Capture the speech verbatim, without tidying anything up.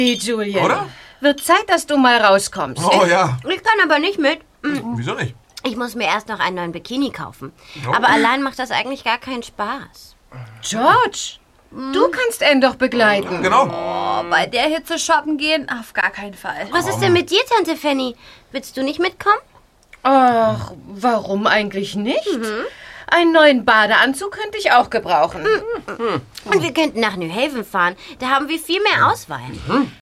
Hey, Julian. Oder? Wird Zeit, dass du mal rauskommst. Oh ja. Ich kann aber nicht mit. Mhm. Wieso nicht? Ich muss mir erst noch einen neuen Bikini kaufen. Oh. Aber allein macht das eigentlich gar keinen Spaß. George, du kannst Anne doch begleiten. Genau. Oh, bei der Hitze shoppen gehen? Auf gar keinen Fall. Was ist denn mit dir, Tante Fanny? Willst du nicht mitkommen? Ach, warum eigentlich nicht? Einen neuen Badeanzug könnte ich auch gebrauchen. Und wir könnten nach New Haven fahren. Da haben wir viel mehr Auswahl.